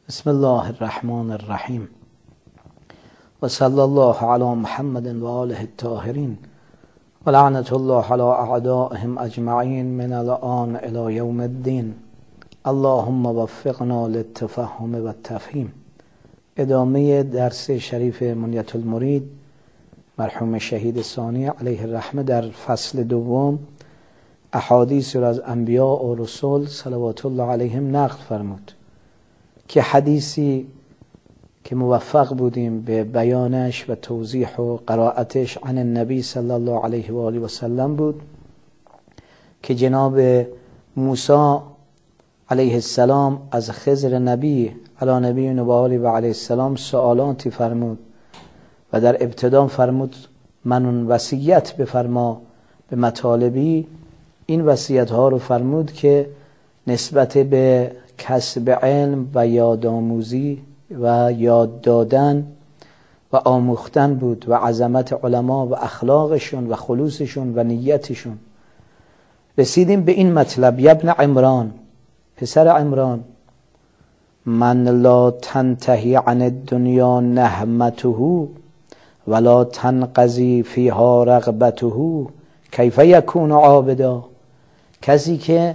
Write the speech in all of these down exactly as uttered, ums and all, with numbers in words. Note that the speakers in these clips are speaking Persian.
بسم الله الرحمن الرحیم و صلی الله علی محمد و آله الطاهرین و لعنت الله علی اعدائهم اجمعین من الآن الی یوم الدین. اللهم وفقنا للتفهم و التفهیم. ادامه درس شریف منیت المرید مرحوم شهید ثانی علیه الرحمه در فصل دوم احادیث را از انبیاء و رسول صلوات الله علیهم نقل فرمود که حدیثی که موفق بودیم به بیانش و توضیح و قرائتش عن النبی صلی الله علیه و آله و سلم بود که جناب موسی علیه السلام از خضر نبی علی نبی و آله و علیه السلام سوالاتی فرمود و در ابتدا فرمود من وصیت بفرما به مطالبی. این وصیت ها رو فرمود که نسبت به کسب علم و یادآموزی و یاد دادن و آموختن بود و عظمت علما و اخلاقشون و خلوصشون و نیتشون. رسیدیم به این مطلب: ابن عمران، پسر عمران، من لا تنتهی عن الدنیا نهمته ولا تنقضی فیها رغبته کیف یکون عابدا. کسی که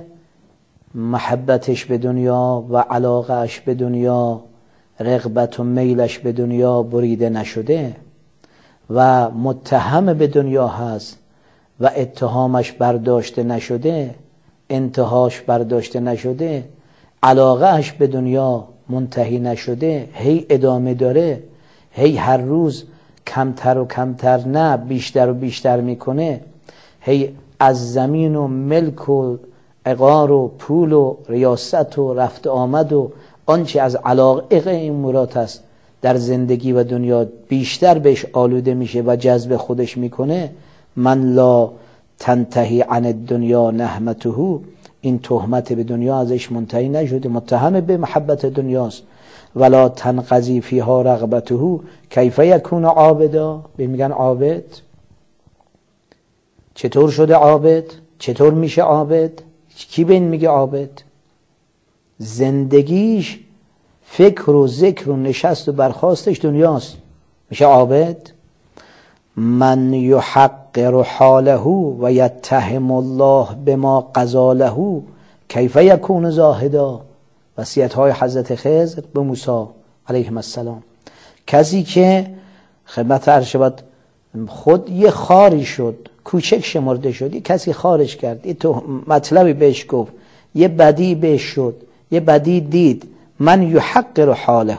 محبتش به دنیا و علاقهش به دنیا، رغبت و میلش به دنیا بریده نشده و متهم به دنیا هست و اتهامش برداشته نشده، انتهاش برداشته نشده، علاقهش به دنیا منتهی نشده، هی ادامه داره، هی هر روز کمتر و کمتر نه بیشتر و بیشتر میکنه، هی از زمین و ملک و عقار و پول و ریاست و رفت آمد و آنچه از علاقه این مراد است در زندگی و دنیا بیشتر بهش آلوده میشه و جذب خودش میکنه. من لا تنتهی عن الدنیا نهمته، این تهمت به دنیا ازش منتهی نشده، متهم به محبت دنیاست. ولا تنقضی فیها رغبته کیف یکون عابدا، به میگن عابد. چطور شده عابد؟ چطور میشه عابد؟ کی به این میگه عابد؟ زندگیش فکر و ذکر و نشست و برخاستش دنیاست، میشه عابد. من یحقر حاله و یتهم الله بما قضا له کیف یکون زاهدا. وصیت های حضرت خضر به موسی علیه السلام. کسی که خدمت عرض شود خود یه خاری شد، کوچک شمرده شد، یه کسی خارج کرد، یه تو مطلبی بهش گفت، یه بدی بهش شد، یه بدی دید، من یحقر حاله،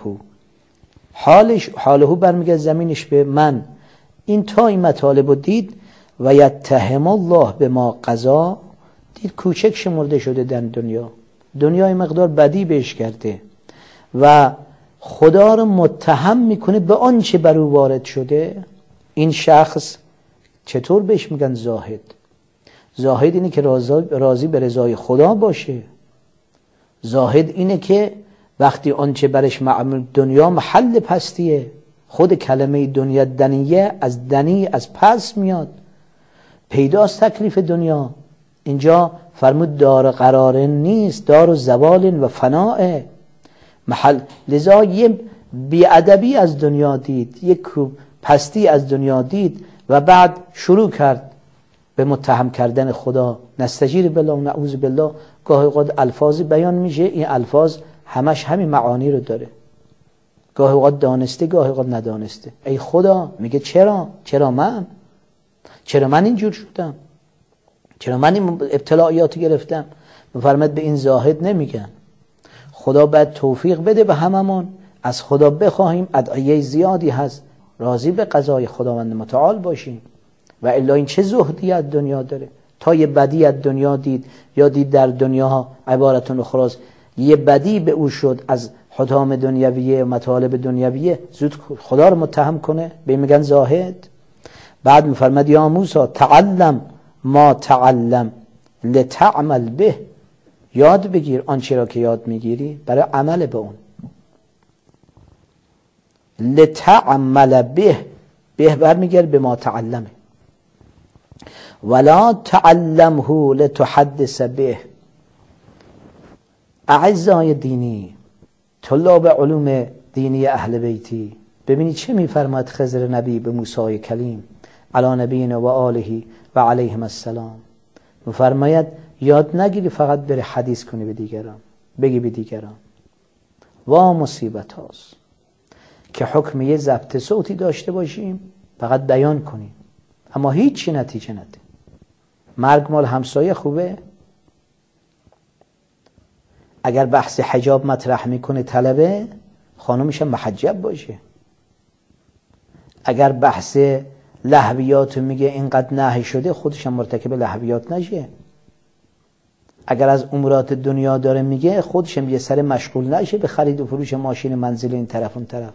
حالش حاله برمیگه زمینش به من، این تا این مطالب رو دید و یتهم الله به ما قضا، دید کوچک شمرده شده در دنیا، دنیای مقدار بدی بهش کرده و خدا رو متهم میکنه به آنچه بر او وارد شده. این شخص چطور بهش میگن زاهد؟ زاهد اینه که راضی به رضای خدا باشه. زاهد اینه که وقتی آنچه برش معمول دنیا محل پستیه، خود کلمه دنیا دنیه از دنی از پس میاد، پیداست تکلیف دنیا. اینجا فرمود دار قرار نیست، دار زوال و فناء محل. لذا یه بیادبی از دنیا دید، یک پستی از دنیا دید و بعد شروع کرد به متهم کردن خدا. نستجیر بالله و نعوذ بالله. گاهی اوقات الفاظی بیان میشه، این الفاظ همش همین معانی رو داره، گاهی اوقات دانسته گاهی اوقات ندانسته. ای خدا، میگه چرا؟ چرا من؟ چرا من اینجور شدم؟ چرا من این ابتلاعیات گرفتم؟ میفرماد به این زاهد نمیگن. خدا باید توفیق بده به هممون، از خدا بخواهیم، ادعیه زیادی هست، راضی به قضای خداوند متعال باشیم. و الا این چه زهدی از دنیا داره؟ تا یه بدی از دنیا دید یا دید در دنیا عبارتون اخراست، یه بدی به او شد از حطام دنیویه و مطالب دنیویه، زود خدا رو متهم کنه، به میگن زاهد. بعد میفرماد یا موسی تعلم ما تعلم لتعمل به، یاد بگیر آنچه را که یاد میگیری برای عمل به اون. لتعمل به، به برمیگرد به ما تعلمه. ولا تعلمه لتحدث به. اعزای دینی، طلاب علوم دینی اهل بیتی، ببینید چه میفرماید خضر نبی به موسی کلیم علی نبینا و آله و علیهم السلام. میفرماید یاد نگیری فقط بری حدیث کنی به دیگران، بگی به دیگران. وا مصیبت هاست که حکم یه ضبط صوتی داشته باشیم فقط بیان کنیم اما هیچی نتیجه نده. مرگ مال همسایه خوبه؟ اگر بحث حجاب مطرح میکنه طلبه، خانومش محجب باشه. اگر بحث لهویات میگه اینقدر نهی شده، خودش هم مرتکب لهویات نشه. اگر از امورات دنیا داره میگه، خودش هم یه سر مشغول نشه به خرید و فروش ماشین منزل این طرف اون طرف.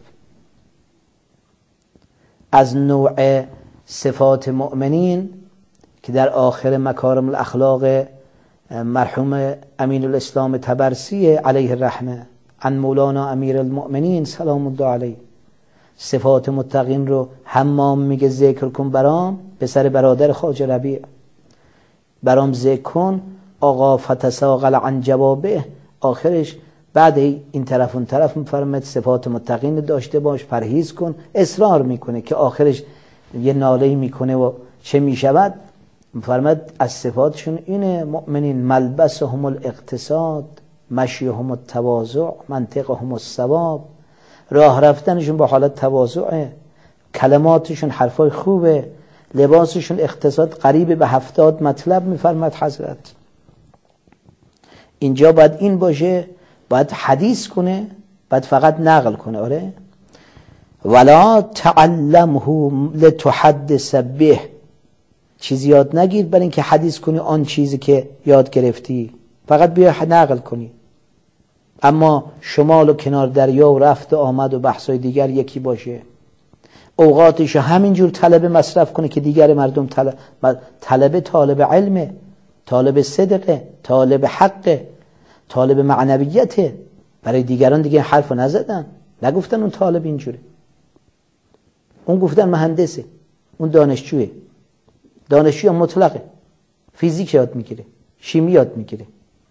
از نوع صفات مؤمنین که در آخر مکارم الاخلاق مرحوم امین الاسلام طبرسی علیه الرحمه عن مولانا امیر المؤمنین سلام الله علیه، صفات متقین رو حمام میگه ذکر کن برام، به سر برادر خواجه ربیع برام ذکر کن. آقا فتساقل عن جوابه، آخرش بعد این طرف اون طرف میفرماید صفات متقین داشته باش، پرهیز کن. اصرار میکنه که آخرش یه ناله میکنه و چه میشود؟ میفرماید از صفاتشون اینه مؤمنین ملبسهم الاقتصاد، مشیهم التواضع، منطقهم الصواب. راه رفتنشون با حالت تواضعه، کلماتشون حرفای خوبه، لباسشون اقتصاد قریب به هفتاد مطلب میفرماید حضرت. اینجا باید این باشه، باید حدیث کنه، باید فقط نقل کنه. آره ولا تعلمه لتحدث به، چیزی یاد نگیر برای اینکه حدیث کنی آن چیزی که یاد گرفتی، فقط بیا نقل کنی. اما شمال و کنار دریا و رفت و آمد و بحثای دیگر یکی باشه، اوقاتش همینجور طلب مصرف کنه که دیگر مردم طلب طلب طالب علمه، طالب صدقه، طالب حقه، طالب معنویته. برای دیگران دیگه حرفو نزدن، نگفتن اون طالب اینجوره، اون گفتن مهندسه، اون دانشجوه. دانشجوی مطلقه، فیزیک یاد میگیره، شیمی یاد میگیره،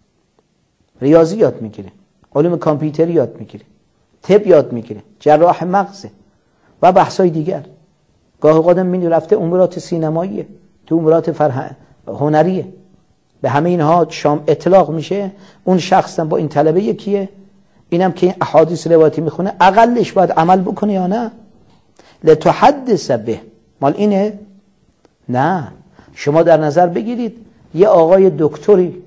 ریاضی یاد میگیره، علوم کامپیوتری یاد میگیره، طب یاد میگیره، جراح مغزه و بحثای دیگر. گاه قدم می رفته امورات سینماییه، تو امورات فرهنگ هنریه، به همه اینها شام اطلاق میشه. اون شخص با این طلبه یکیه، اینم که این احادیث روایتی میخونه اقلش باید عمل بکنه یا نه؟ لتحدث به مال اینه؟ نه. شما در نظر بگیرید یه آقای دکتری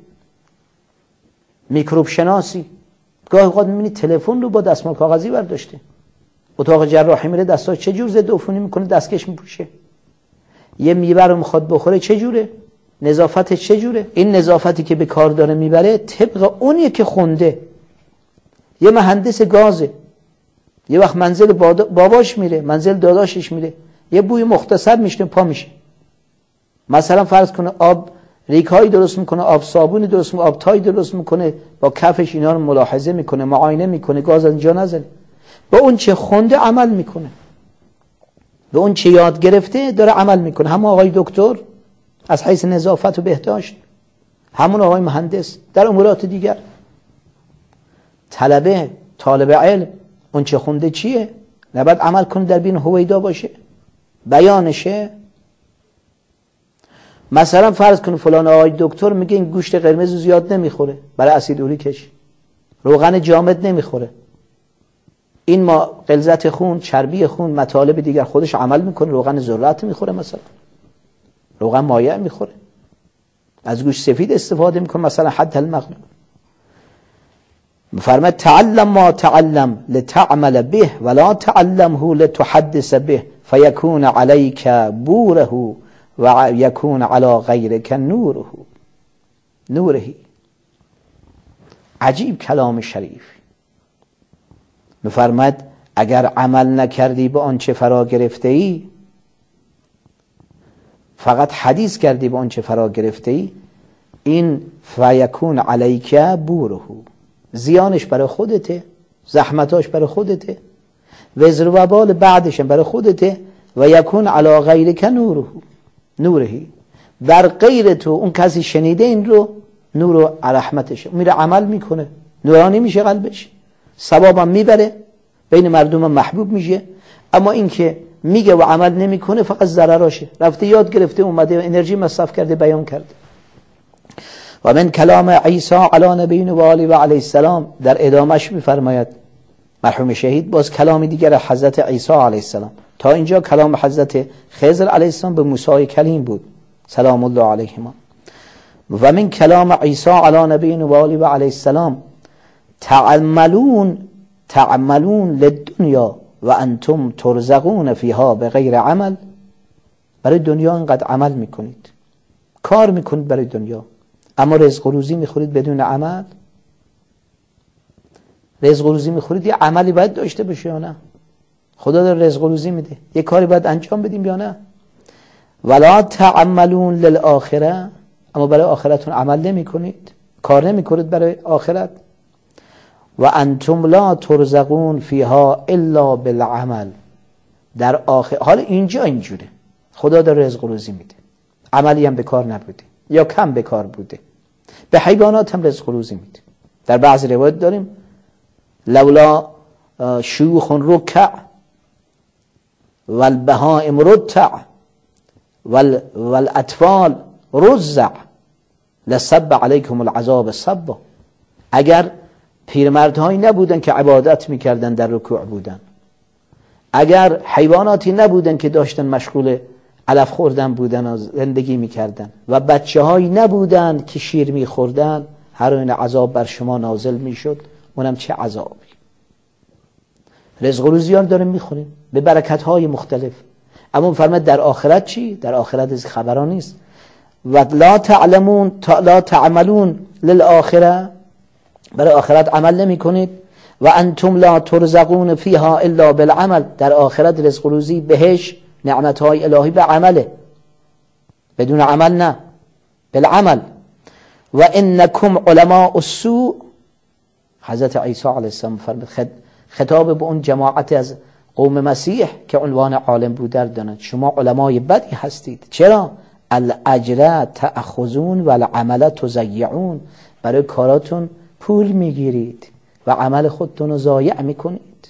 میکروب شناسی گاهی اوقات میبینید تلفن رو با دستمال کاغذی برداشته، اتاق جراحی میره دستاش چه جور ضد عفونی میکنه، دستکش میپوشه. یه میوه رو میخواد بخوره چه جوره، نظافتش چه جوره. این نظافتی که به کار داره میبره طبق اونیه که خونده. یه مهندس گازه، یه وقت منزل باباش میره، منزل داداشش میره، یه بوی مختصر میشنه پا میشه. مثلا فرض کنه آب ریکایی درست میکنه، آب صابونی درست میکنه، آب تای درست میکنه، با کفش اینا رو ملاحظه میکنه، معاینه میکنه گاز اینجا نزنه. با اون چه خونده عمل میکنه، به اون چه یاد گرفته داره عمل میکنه. همون آقای دکتر از حیث نظافت و بهداشت، همون آقای مهندس در امورات دیگر. طلبه طالب علم اون چه خونده چیه؟ نباید عمل کنه در بین هویدا باشه، بیانشه. مثلا فرض کنه فلان آقای دکتر میگه این گوشت قرمز زیاد نمیخوره برای اسید اوریکش، روغن جامد نمیخوره، این ما غلظت خون، چربی خون، مطالب دیگر خودش عمل میکنه، روغن ذرت میخوره، مثلا روغن مایع میخوره، از گوشت سفید استفاده میکنه، مثلا حد المغلوب. فرماید تعلم ما تعلم لتعمل به ولا تعلمه لتحدث به فیکون علیک بوره و یکون علی غیرک نوره نورهی. عجیب کلام شریف. میفرماید اگر عمل نکردی به آنچه فرا گرفته ای، فقط حدیث کردی به آنچه فرا گرفته ای، این فیکون علیک بوره، زیانش برای خودته، زحمتاش برای خودته، وزر و وبال بعدش برای خودته. و یکون علی غیرک نوره نورهی، بر غیر تو اون کسی شنیده این رو، نور و رحمتش میره عمل میکنه، نورانی میشه قلبش. ثوابم میبره، بین مردم محبوب میشه. اما این که میگه و عمل نمیکنه فقط ضرراشه، رفته یاد گرفته اومده انرژی مصرف کرده بیان کرده. و من کلام عیسی علی نبی و آله و علیه السلام، در ادامهش میفرماید مرحوم شهید باز کلام دیگر حضرت عیسی علیه السلام. تا اینجا کلام حضرت خضر علیه السلام به موسی کلیم بود سلام الله علیهما. و من کلام عیسی علی نبی و آله و علیه السلام تعملون تعملون للدنیا و انتم ترزقون فیها بغیر عمل. برای دنیا اینقدر عمل میکنید، کار میکنید برای دنیا، اما رزق و روزی میخورید بدون عمل. رزق و روزی میخورید، یه عملی باید داشته باشه یا نه؟ خدا داره رزق و روزی میده، یه کاری باید انجام بدیم یا نه؟ ولا تعملون للآخره، اما برای آخرتون عمل نمی کنید، کار نمی کنید برای آخرت. و انتم لا ترزقون فیها الا بالعمل. در آخر حال اینجا اینجوره، خدا داره رزق و روزی میده، عملی هم به کار نبوده یا کم به کار بوده. به حیوانات هم رزق و روزی میده. در بعض روایت داریم لولا شیوخ رکع والبهائم رتع والاطفال رزع لصب علیکم العذاب صبا. اگر پیرمردهایی نبودن که عبادت میکردن در رکوع بودن، اگر حیواناتی نبودن که داشتن مشغول علف خوردن بودن و زندگی میکردن، و بچه هایی نبودن که شیر میخوردن، هر این عذاب بر شما نازل میشد. اونم چه عذابی. رزق و روزی ها داریم میخوریم به برکت های مختلف. اما فرمود در آخرت چی؟ در آخرت از خبران نیست. و لا تعلمون لا تعملون للآخره، برای آخرت عمل نمی کنید. و انتم لا ترزقون فیها الا بالعمل، در آخرت رزق و روزی بهش نعمت های الهی به عمله، بدون عمل نه، بالعمل. و انکم علماء السوء، حضرت عیسی علیه السلام فرمود خطاب به اون جماعت از قوم مسیح که عنوان عالم بوده دانند، شما علمای بدی هستید. چرا؟ الاجر تأخذون و العمل تضیعون، برای کاراتون پول میگیرید و عمل خودتون رو ضایع میکنید.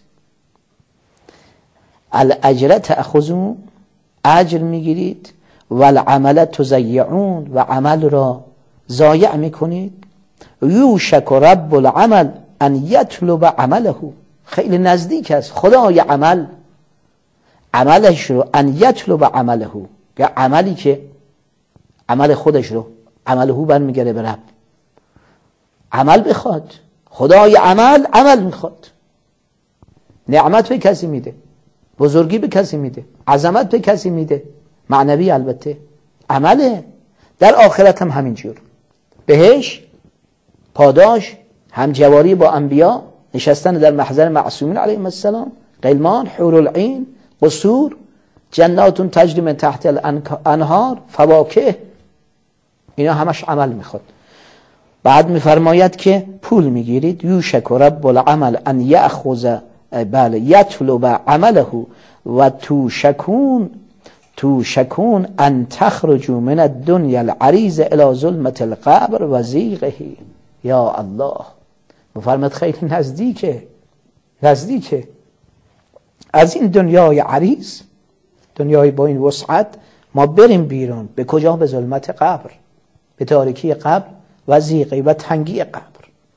الاجر تأخذون، اجر میگیرید، و العمل تضیعون، و عمل را ضایع میکنید. یوشک رب العمل ان یطلب عمله، خیلی نزدیک است خدای عمل عملش رو ان یطلب عمله، که عملی که عمل خودش رو عمله برمیگره به رب، عمل بخواد. خدای عمل عمل میخواد. نعمت به کسی میده، بزرگی به کسی میده، عظمت به کسی میده، معنوی البته، عمله. در آخرت هم همینجور، بهش پاداش، همجواری با انبیا، نشستن در محضر معصومین علیهم السلام، غلمان، حور العین، قصور، جنات تجری من تحت الانهار، فواکه، اینا همش عمل میخواد. بعد میفرماید که پول میگیرید. یوشک رب العمل ان یأخذ بله یطلب عمله و توشکون توشکون ان تخرجوا من الدنیا العریض الى ظلمة القبر و ضیقه. یا الله، مفرماد خیلی نزدیکه، نزدیکه از این دنیای عریض، دنیای با این وسعت، ما بریم بیرون. به کجا؟ به ظلمت قبر، به تاریکی قبر و ضیقه و تنگی قبر.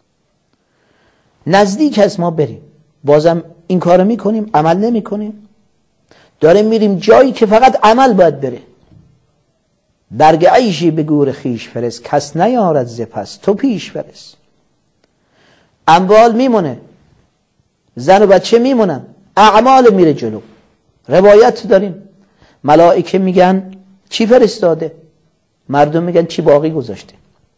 نزدیک است ما بریم، بازم این کارو میکنیم، عمل نمی کنیم. داریم میریم جایی که فقط عمل باید بره. برگ عیشی به گور خیش فرست، کس نیارد ز پس تو پیش فرست. اموال میمونه، زن و بچه میمونن، اعمال میره جلو. روایت داریم ملائکه میگن چی فرستاده، مردم میگن چی باقی گذاشته.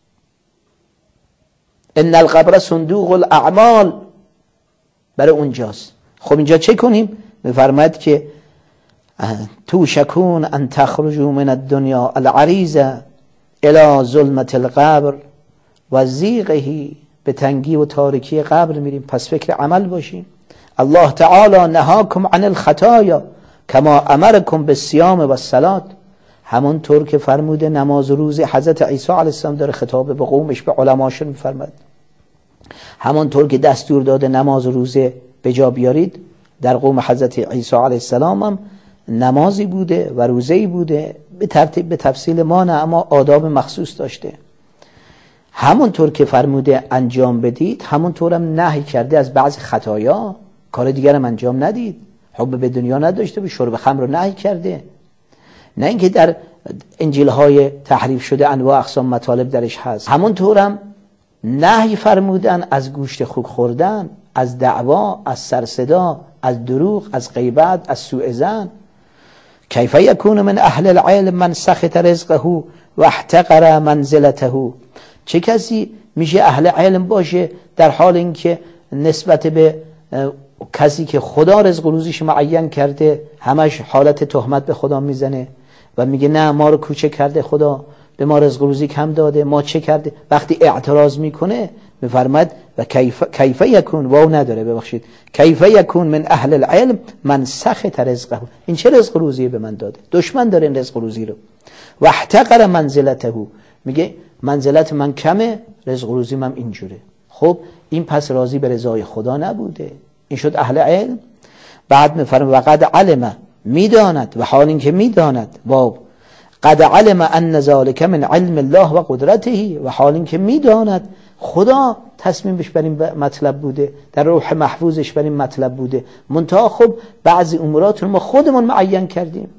ان القبر صندوق الاعمال، برای اونجاست. خب اینجا چه کنیم؟ میفرماید که توشکون ان تخرجوا من الدنیا العریض الى ظلمة القبر و ضیقه، به تنگی و تاریکی قبر میریم. پس فکر عمل باشیم. الله تعالی نهاکم عن الخطایا کما امرکم بالصیام و الصلاة، همونطور که فرموده نماز و روزه. حضرت عیسی علیه السلام داره خطاب به قومش، به علماشون میفرماد همانطور که دستور داده نماز و روزه به جا بیارید، در قوم حضرت عیسی علیه السلام هم نمازی بوده و روزه‌ای بوده، به ترتیب به تفصیل ما نه، اما آداب مخصوص داشته. همونطور که فرموده انجام بدید، همونطور هم نهی کرده از بعض خطایا، کار دیگر هم انجام ندید. حب به دنیا نداشته، به شرب خمر رو نهی کرده. نه اینکه در انجیل‌های تحریف شده انواع اقسام مطالب درش هست. همونطور هم نهی فرمودن از گوشت خوک خوردن، از دعوا، از سرصدا، از دروغ، از غیبت، از سوء ظن. کیف یکون من اهل العلم من سخط رزقه و احتقر منزلته. چه کسی میشه اهل علم باشه در حال اینکه نسبت به کسی که خدا رزق و روزیش معین کرده همش حالت تهمت به خدا میزنه و میگه نه ما رو کوچه کرده خدا، به ما رزق و روزی کم داده، ما چه کرده؟ وقتی اعتراض میکنه میفرماد و کیف کیف یکون، واو نداره ببخشید، کیف یکون من اهل العلم من سخط رزقه. این چه رزق و روزی به من داده؟ دشمن داره این رزق و روزی رو. و احتقر منزلته، میگه منزلت من کمه، رزق و روزی من اینجوره. خب این پس راضی به رضای خدا نبوده، این شد اهل علم. بعد میفرمه و قد علم، میداند، و حال این که میداند، واو قد علم ان ذلک من علم الله و قدرته، و حال این که میداند خدا تصمیمش بر این مطلب بوده، در روح محفوظش بر این مطلب بوده، منتها خب بعضی امورات رو ما خودمون معین کردیم.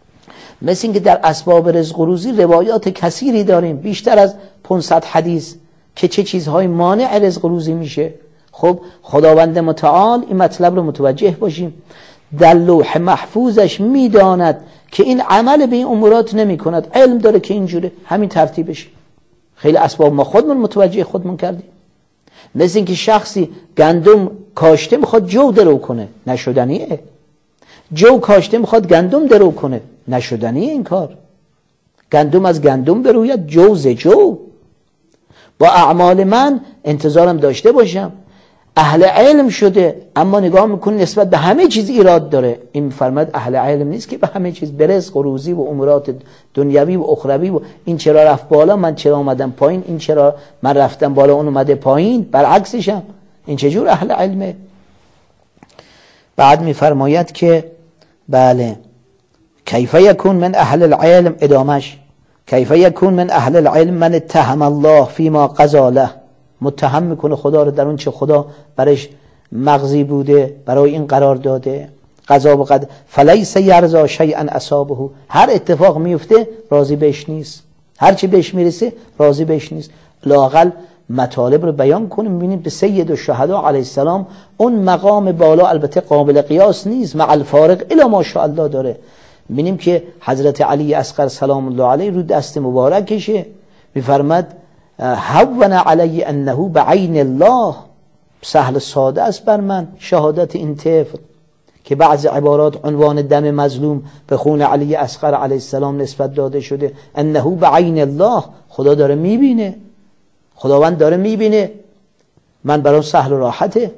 مثل اینکه در اسباب رزق و روزی روایات کثیری داریم، بیشتر از پانصد حدیث که چه چیزهای مانع رزق و روزی میشه. خب خداوند متعال این مطلب رو متوجه باشیم، در لوح محفوظش میداند که این عمل به این امورات نمی کند، علم داره که اینجوره، همین ترتیبش. خیلی اسباب ما خودمون متوجه خودمون کردیم. مثل اینکه شخصی گندم کاشته میخواد جو درو کنه، نشدنیه. جو کاشته میخواد گندم درو کنه، نشدنیه این کار. گندم از گندم بروید، جو ز جو. با اعمال من انتظارم داشته باشم. اهل علم شده اما نگاه میکنه نسبت به همه چیز ایراد داره. این میفرماد اهل علم نیست که به همه چیز، به رزق و روزی و امورات دنیوی و اخروی و این چرا رفت بالا من چرا اومدم پایین، این چرا من رفتم بالا اون اومده پایین، برعکسشم. این چجور اهل علمه؟ بعد میفرماید که بله کیف یکون من اهل العلم، ادامش کیف یکون من اهل العلم من اتهم الله فيما قضى له، متهم میکنه خدا رو در اون چه خدا برش مغزی بوده، برای این قرار داده، قضا و قدر. فلیس یرضا شیئا اصابه، هر اتفاق میفته راضی بهش نیست، هر چی بهش میرسه راضی بهش نیست. لااقل مطالب رو بیان کنیم، ببینیم به سید الشهدا علیه السلام اون مقام بالا البته قابل قیاس نیست، مع الفارق الی ماشاءالله داره. ببینیم که حضرت علی اصغر سلام الله علیه رو دست مبارکشه میفرماد هون علی انه بعین الله، سهل ساده است بر من شهادت این طفل که بعض عبارات عنوان دم مظلوم به خون علی اصغر علیه السلام نسبت داده شده. انه بعین الله، خدا داره میبینه، خداوند داره میبینه، من برام سهل و راحته.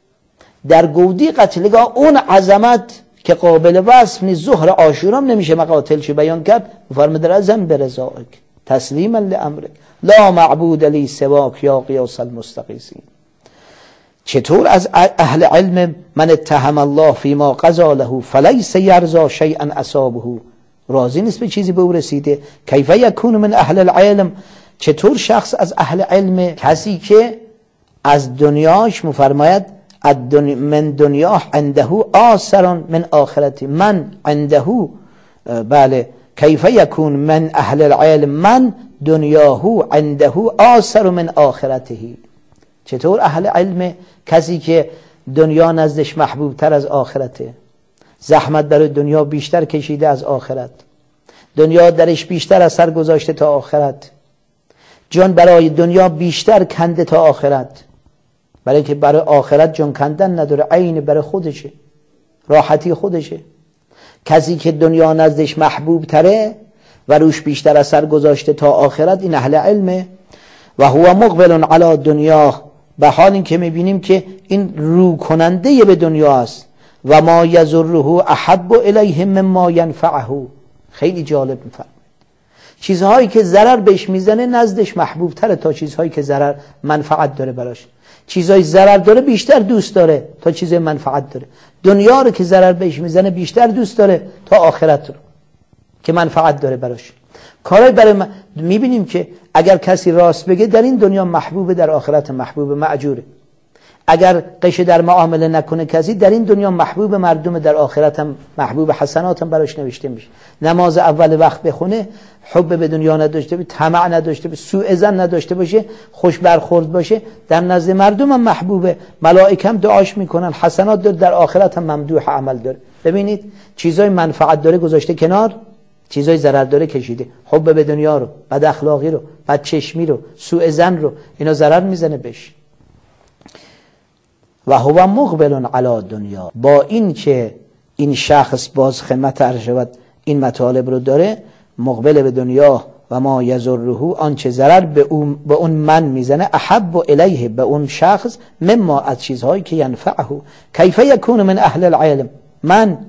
در گودی قتلگاه اون عظمت که قابل وصف نیست، ظهر عاشورا نمیشه مقاتلش بیان کرد، فرمود رزم برضایک تسلیما لامرک لا معبود لی سواک یا قیاس المستقیسین. چطور از اهل علم من اتهم الله فيما قضى له فلیس یرضا شیئا اصابه، راضی نیست به چیزی به او رسیده. کیف یکون من اهل العلم، چطور شخص از اهل علم، کسی که از دنیاش مفرماید من دنیا عنده آثر من آخرتی، من عنده بله کیف یکون من اهل العلم من دنیاه عنده آثر من آخرته. چطور اهل علم، کسی که دنیا نزدش محبوب تر از آخرته، زحمت برای دنیا بیشتر کشیده از آخرت، دنیا درش بیشتر اثر گذاشته تا آخرت، جان برای دنیا بیشتر کنده تا آخرت، برای که برای آخرت جان کندن نداره، عین برای خودشه، راحتی خودشه. کسی که دنیا نزدش محبوب تره و روش بیشتر اثر گذاشته تا آخرت، این اهل علمه. و هو مقبل علی دنیا، به حال این که میبینیم که این رو کننده به دنیا است. و ما یضره احب الیه مما ینفعه، خیلی جالب میفرماید چیزهایی که ضرر بهش میزنه نزدش محبوب تره تا چیزهایی که ضرر منفعت داره براش. چیزای ضرر داره بیشتر دوست داره تا چیزای منفعت داره. دنیا رو که ضرر بهش میزنه بیشتر دوست داره تا آخرت رو که منفعت داره براش. کارای برای من میبینیم که اگر کسی راست بگه در این دنیا محبوبه، در آخرت محبوبه، مأجوره. اگر قش در معامله نکنه کسی در این دنیا محبوب مردم، در آخرت هم محبوب، حسنات هم براش نوشته میشه. نماز اول وقت بخونه، حب به دنیا نداشته باشه، طمع نداشته باشه، سوء ظن نداشته باشه، خوش برخورد باشه، در نزد مردم هم محبوبه، ملائکه هم دعاش میکنن، حسنات داره، در آخرت هم ممدوح عمل داره. ببینید چیزای منفعت داره گذاشته کنار، چیزای ضرر داره کشیده. حب به دنیا رو، بد اخلاقی رو، بد چشمی رو، سوء ظن رو، اینا ضرر میزنه بهش. و هو مقبل علی دنیا، با این که این شخص باز خدمت عرض شود این مطالب رو داره، مقبل به دنیا و ما یضره، آنچه ضرر به اون به اون من میزنه، احب الیه، به اون شخص، مما از چیزهایی که ینفعه. کیف یکون من اهل العلم من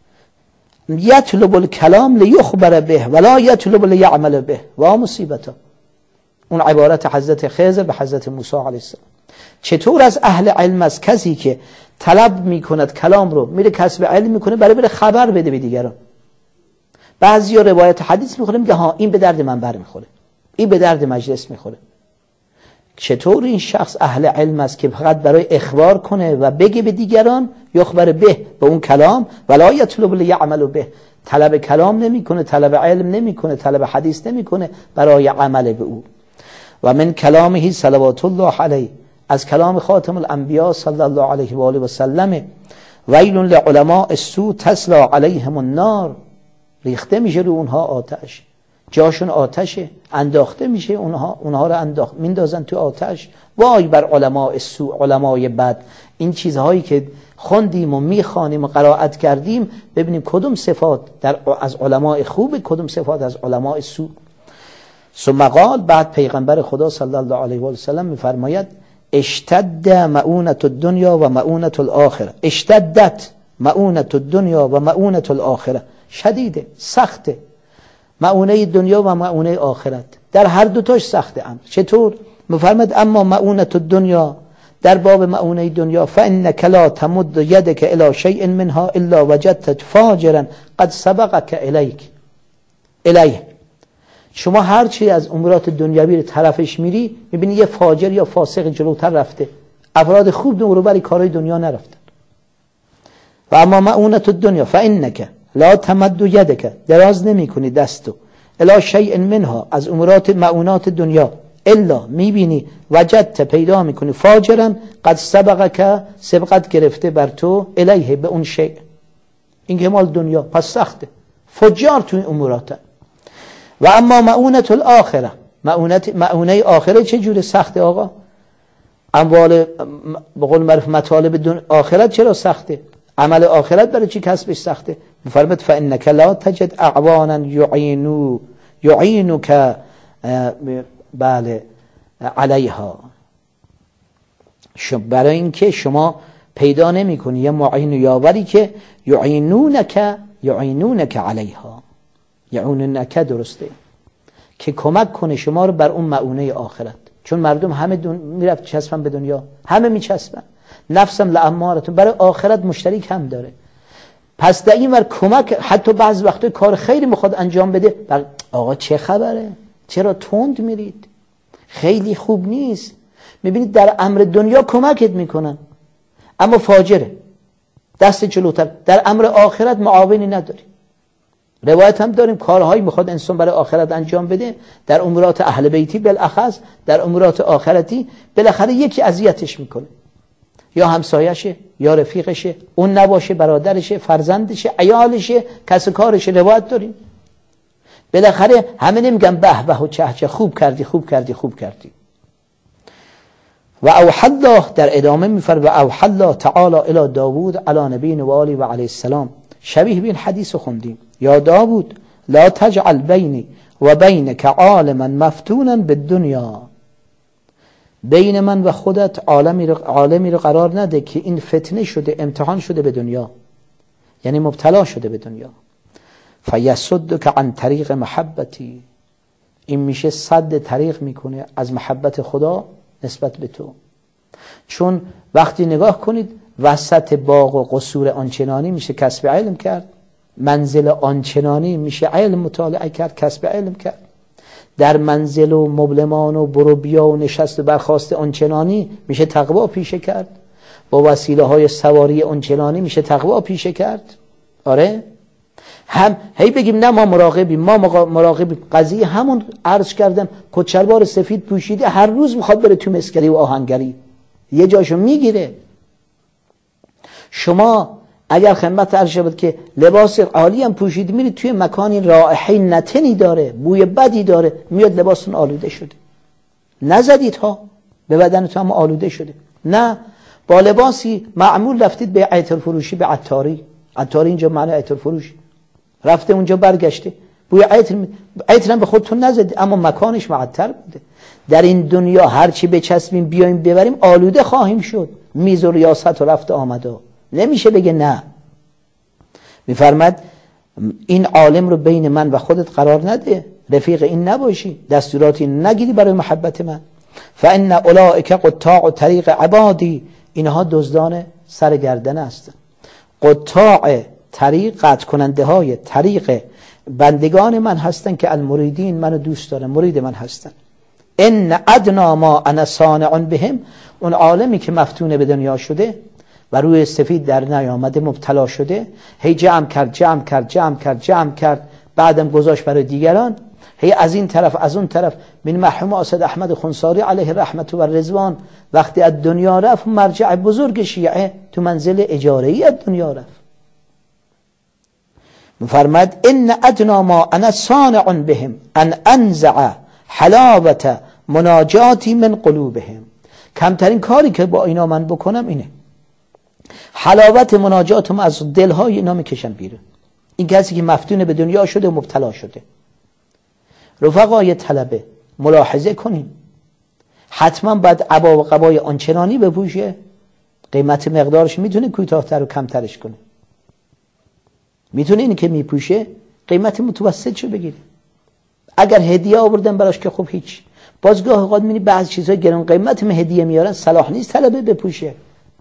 یطلب الکلام لیخبر به ولا یطلب لیعمل به و مصیبته. اون عبارت حضرت خضر به حضرت موسی علیه السلام. چطور از اهل علم است کسی که طلب میکند کلام رو، میره کسب علم میکنه برای بره خبر بده به دیگران. بعضیا روایت حدیث میخوره میگه ها این به درد من بر میخوره، این به درد مجلس میخوره. چطور این شخص اهل علم است که فقط برای اخبار کنه و بگه به دیگران، یخبر به به اون کلام، ولا یطلب لیعمل به، طلب کلام نمیکنه، طلب علم نمیکنه، طلب حدیث نمیکنه برای عمل به او. و من کلامه صلوات الله علیه، از کلام خاتم الانبیا صلی الله علیه و آله و سلم، ویل لعلماء السوء تسلی علیهم النار، ریخته میشه رو اونها آتش، جاشون آتشه، انداخته میشه اونها، اونها رو انداخت میندازن تو آتش. وای بر علماء السوء، علمای بد. این چیزهایی که خوندیم و میخوانیم و قرائت کردیم، ببینیم کدوم صفات در از علماء خوب، کدوم صفات از علماء سوء. ثم قال، بعد پیغمبر خدا صلی الله علیه و سلم میفرماید اشتد مؤونت الدنیا و مؤونت الاخره. اشتدت مؤونت الدنیا و مؤونت الاخره، شدیده، سخته. مؤونه دنیا و مؤونه آخرت در هر دوتاش سخته. امر چطور؟ میفرماید اما مؤونت الدنیا، در باب مؤونه دنیا، فانک لا تمد یدک الی شیء منها الا وجدت فاجرا قد سبقک الیک الیه. شما هر چی از امورات دنیوی رو طرفش میری، میبینی یه فاجر یا فاسق جلوتر رفته. افراد خوب دور برای کارهای دنیا نرفتن. و اما مؤونت الدنیا فانک لا تمد یدک، دراز نمی کنی دستو، الی شیء منها، از امورات مؤونات دنیا، الا میبینی وجدت، پیدا میکنی، فاجرا قد سبقک، سبقت گرفته بر تو، الیه، به اون شیء. این که مال دنیا، پس سخته، فجار تو این امورات. و اما مؤونت الاخره، مؤونت مؤونه آخره چه جور سخته آقا؟ اموال به قول معروف مطالب آخرت چرا سخته؟ عمل آخرت برای چی کسبش سخته؟ میفرماید فانک لا تجد اعوانا یعینو یعینک بله علیها، برای اینکه شما پیدا نمی کنی یه معین و یاوری که یعینونک یعینونک علیها، یعینونک درسته، که کمک کنه شما رو بر اون مؤونه آخرت. چون مردم همه دون میرفت چسبن به دنیا، همه میچسبن، نفسم لامارتون، برای آخرت مشترک هم داره. پس در این ور کمک، حتی بعض وقتا کار خیری میخواد انجام بده، آقا چه خبره، چرا تند میرید، خیلی خوب نیست. میبینید در امر دنیا کمکت میکنن اما فاجره، دست جلوتر. در امر آخرت معاونی نداری. روایت هم داریم کارهایی میخواد انسان برای آخرت انجام بده، در امورات اهل بیتی بالاخص، در امورات آخرتی بالاخره یکی اذیتش میکنه، یا همسایشه، یا رفیقشه، اون نباشه، برادرشه، فرزندشه، عیالشه، کس کارشه. روایت داریم بالاخره همه نمیگن به به و چه چه، خوب کردی خوب کردی خوب کردی. و اوحی الله، در ادامه میفرماید و اوحی الله تعالی الی داوود علی نبی و آله و علیه السلام، شبیه به این حدیث خوندیم، یا داوود لا تجعل بینی و بینک عالما مفتونا بالدنیا، بین من و خودت عالمی رو, عالمی رو قرار نده که این فتنه شده، امتحان شده به دنیا، یعنی مبتلا شده به دنیا. فیصدک عن طریق محبتی، این میشه صد طریق میکنه از محبت خدا نسبت به تو. چون وقتی نگاه کنید وسط باغ و قصور آنچنانی میشه کسب علم کرد، منزل آنچنانی میشه علم مطالعه کرد، کسب علم کرد. در منزل و مبلمان و برو بیا و نشست و برخاست آنچنانی میشه تقوا پیشه کرد، با وسیله های سواری آنچنانی میشه تقوا پیشه کرد. آره هم هی بگیم نه ما مراقبیم، ما مراقبیم. قضیه همون عرض کردم، کچلوار سفید پوشیده هر روز میخواد بره تو مسکری و آهنگری، یه جاشو میگیره. شما اگر خدمت عرض شد که لباس عالی هم پوشید میرید توی مکانی رائحه نتنی داره، بوی بدی داره، میاد لباستون آلوده شده، نزدید ها به بدنتون هم آلوده شده. نه، با لباسی معمول رفتید به عطر فروشی، به عطاری. عطاری اینجا معنی عطر فروشی، رفته اونجا برگشته بوی عطر می... عطر هم به خودتون نزدید اما مکانش معطر بوده. در این دنیا هرچی بچسبیم بیایم ببریم آلوده خواهیم شد. میز و ریاست و رفت آمده نمیشه بگه نه. میفرماد این عالم رو بین من و خودت قرار نده، رفیق این نباشی، دستورات این نگیری برای محبت من. فان اولئک قطاع طریق عبادی، اینها دزدان سر گردن هستند. قطاع طریق، قطع کننده های طریق بندگان من هستن که المریدین، منو دوست دارن، مرید من هستن. ان ادنا ما انا صانع بهم، اون عالمی که مفتون به دنیا شده و روی سفید در نیامده، مبتلا شده، هی جمع کرد جمع کرد جمع کرد جمع کرد، بعدم گذاشت برای دیگران، هی از این طرف از اون طرف. من مرحوم اسد احمد خنساری علیه رحمت و رضوان وقتی از دنیا رفت، مرجع بزرگ شیعه تو منزل اجاره‌ای از دنیا رفت. مفرمد ان ادنا ما انا صانع بهم ان انزع حلاوت مناجاتی من قلوبهم، کمترین کاری که با اینا من بکنم اینه حلاوت مناجاتم از دلهای اینا میکشم بیرون. این کسی که مفتون به دنیا شده و مبتلا شده. رفقای طلبه ملاحظه کنیم، حتما باید عبا و قبای آنچنانی بپوشه قیمت مقدارش میتونه کوتاه‌تر و کمترش کنه، میتونه اینی که میپوشه قیمت متوسط شو بگیره. اگر هدیه آوردن براش که خب هیچ، بازگاه اوقات میبینی بعضی چیزای گران قیمت هم هدیه میارن، صلاح نیست طلبه بپوشه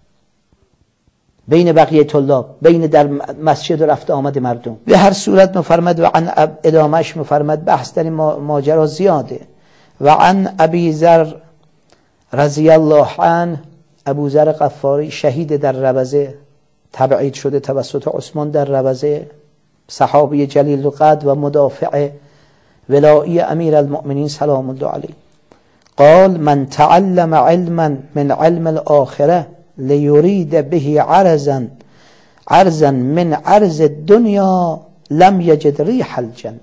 بین بقیه طلاب، بین در مسجد و رفت آمد مردم. به هر صورت مفرمد و عن ادامش مفرمد بحث در این ماجرا زیاده. و عن ابی ذر رضی الله عنه، ابو ذر غفاری شهید در ربضه، تبعید شده توسط عثمان در ربضه، صحابی جلیل القدر و مدافع ولایی امیر المؤمنین سلام الله علیه، قال من تعلم علما من علم الاخره لیرید به عرضا عرضا من عرض الدنیا لم یجد ریح الجنه.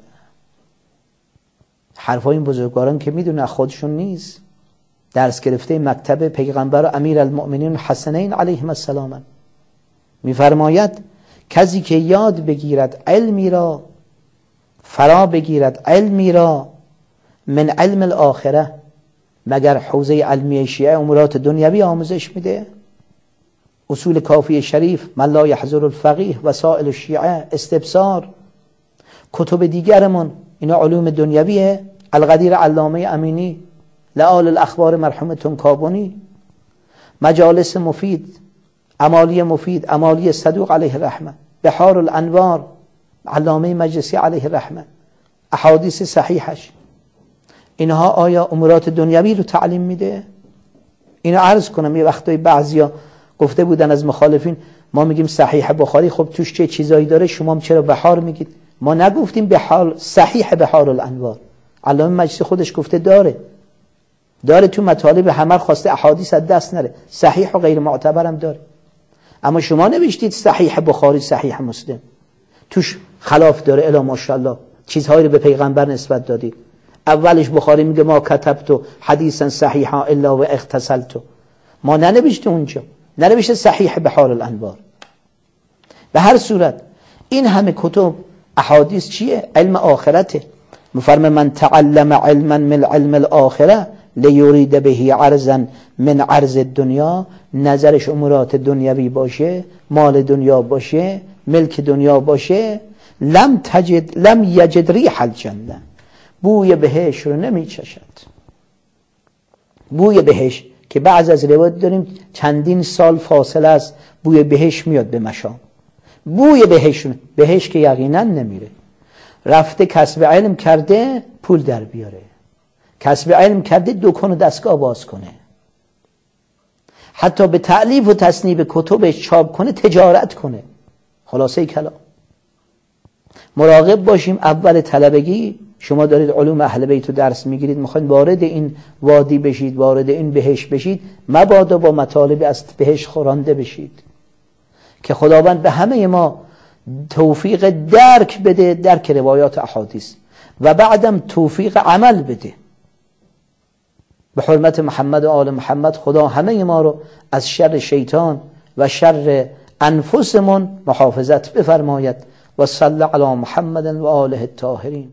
حرفای این بزرگواران که میدونه خودشون نیست، درس گرفته مکتب پیغمبر امیر المؤمنین حسنین علیهم السلام. میفرماید کسی که یاد بگیرد علمی را، فرا بگیرد علمی را من علم الاخره، مگر حوزه علمی شیعه امورات دنیوی آموزش میده؟ اصول کافی شریف، من لا یحضر الفقیه، وسائل الشیعه، استبصار، کتب دیگرمون اینا علوم دنیویه. القدیر علامه امینی، لآل الاخبار مرحوم تنکابونی، مجالس مفید، امالی مفید، امالی صدوق علیه رحمه، بحار الانوار علامه مجلسی علیه رحمه، احادیث صحیحش، اینها آیا امورات دنیوی رو تعلیم میده؟ اینو عرض کنم. یه وقتای بعضیا گفته بودن از مخالفین، ما میگیم صحیح بخاری، خب توش چه چیزایی داره، شما هم چرا بحار میگید؟ ما نگفتیم بحار، صحیح بحار الانوار علامه مجلسی خودش گفته داره داره تو مطالب همه خواسته احادیث از دست نره، صحیح و غیر معتبرم داره. اما شما نوشتید صحیح بخاری صحیح مسلم، توش خلاف داره، الا ماشاءالله چیزهایی رو به پیغمبر نسبت دادید. اولش بخاری میگه ما کتبتو حدیثا صحیحا الا و اغتسلتو، ما ننوشته اونجا، ننوشته صحیح بحار الانوار. به هر صورت این همه کتب احادیث چیه؟ علم آخرته. مفرم من تعلم علما من علم الاخره لیرید به عرضا من عرض الدنیا، نظرش امورات دنیوی باشه، مال دنیا باشه، ملک دنیا باشه، لم تجد لم یجد ریح الجنه، بوی بهشت رو نمی چشد. بوی بهشت که بعض از روایات داریم چندین سال فاصله است بوی بهشت میاد به مشام. بوی بهشت بهشت که یقینا نمیره. رفته کسب علم کرده پول در بیاره، کسب علم کرده دکان و دستگاه باز کنه، حتی به تألیف و تصنیف کتبش چاپ کنه، تجارت کنه. خلاصه کلام مراقب باشیم. اول طلبگی شما دارید علوم اهل بیت رو درس میگیرید، میخواید وارد این وادی بشید، وارد این بهشت بشید، مبادا با مطالب از بهشت خورانده بشید که خداوند به همه ما توفیق درک بده، درک روایات احادیث، و بعدم توفیق عمل بده. به حرمت محمد و آل محمد خدا همه ما رو از شر شیطان و شر انفسمون محافظت بفرماید. و صلی علی محمد و آله الطاهرین.